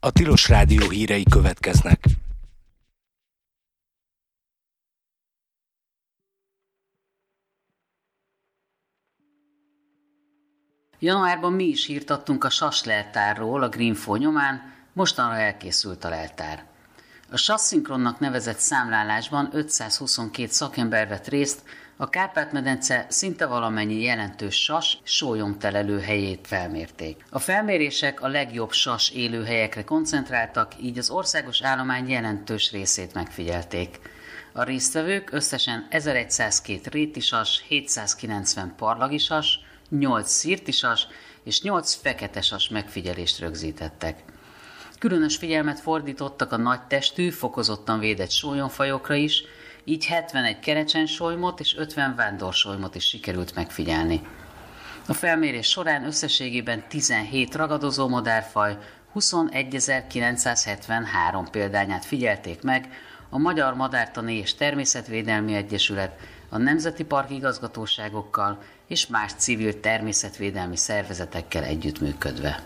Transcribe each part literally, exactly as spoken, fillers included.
A Tilos Rádió hírei következnek. Januárban mi is írtattunk a sas leltárról a Greenfo nyomán, mostanra elkészült a leltár. A sasszinkronnak nevezett számlálásban ötszázhuszonkettő szakember vett részt, a Kárpát-medence szinte valamennyi jelentős sas sólyomtelelő helyét felmérték. A felmérések a legjobb sas élőhelyekre koncentráltak, így az országos állomány jelentős részét megfigyelték. A résztvevők összesen ezerszázkettő rétisas, hétszázkilencven parlagisas, nyolc szirtisas és nyolc feketesas megfigyelést rögzítettek. Különös figyelmet fordítottak a nagy testű, fokozottan védett sólyomfajokra is, így hetvenegy kerecsensolymot és ötven vándorsolymot is sikerült megfigyelni. A felmérés során összességében tizenhét ragadozó madárfaj, huszonegyezer-kilencszázhetvenhárom példányát figyelték meg a Magyar Madártani és Természetvédelmi Egyesület, a Nemzeti Park igazgatóságokkal és más civil természetvédelmi szervezetekkel együttműködve.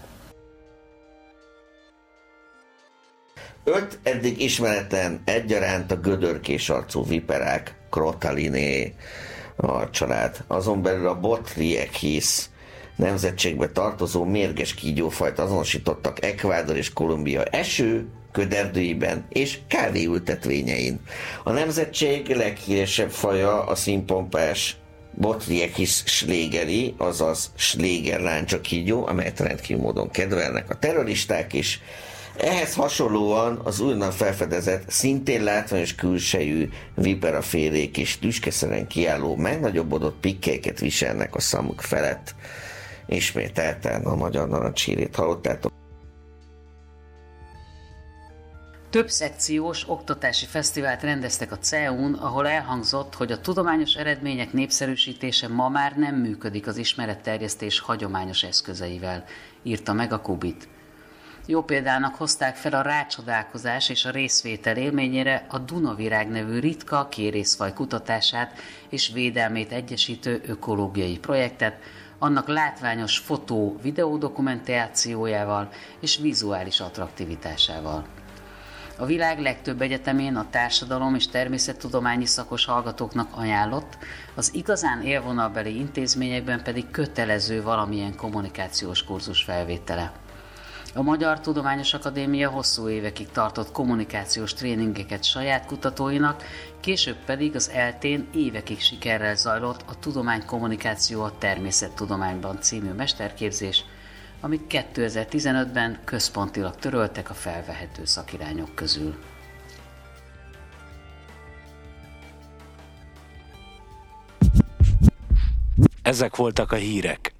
Öt eddig ismeretlen egyaránt a gödörkés arcú viperák, Crotaliné a család. Azon belül a Botryechis nemzetségbe tartozó mérges kígyófajt azonosítottak Ecuador és Kolumbia eső, köderdőiben és kávéültetvényein. A nemzetség leghíresebb faja a színpompás Botryechis schlegeri, azaz Schleger láncsakígyó, amelyet rendkívül módon kedvelnek a terroristák is. Ehhez hasonlóan az újonnan felfedezett, szintén látványos külsejű viperafélék és tüskeszeren kiálló, megnagyobbodott pikkelyeket viselnek a számuk felett. Ismételten a magyar narancshírét hallottátok. Több szekciós oktatási fesztivált rendeztek a cé e u-n, ahol elhangzott, hogy a tudományos eredmények népszerűsítése ma már nem működik az ismeretterjesztés hagyományos eszközeivel, írta meg a Kubit. Jó példának hozták fel a rácsodálkozás és a részvétel élményére a Dunavirág nevű ritka kérészfaj kutatását és védelmét egyesítő ökológiai projektet, annak látványos fotó-videó dokumentációjával és vizuális attraktivitásával. A világ legtöbb egyetemén a társadalom és természettudományi szakos hallgatóknak ajánlott, az igazán élvonalbeli intézményekben pedig kötelező valamilyen kommunikációs kurzus felvétele. A Magyar Tudományos Akadémia hosszú évekig tartott kommunikációs tréningeket saját kutatóinak, később pedig az eltén évekig sikerrel zajlott a Tudománykommunikáció a természettudományban című mesterképzés, amit kétezer-tizenötben központilag töröltek a felvehető szakirányok közül. Ezek voltak a hírek.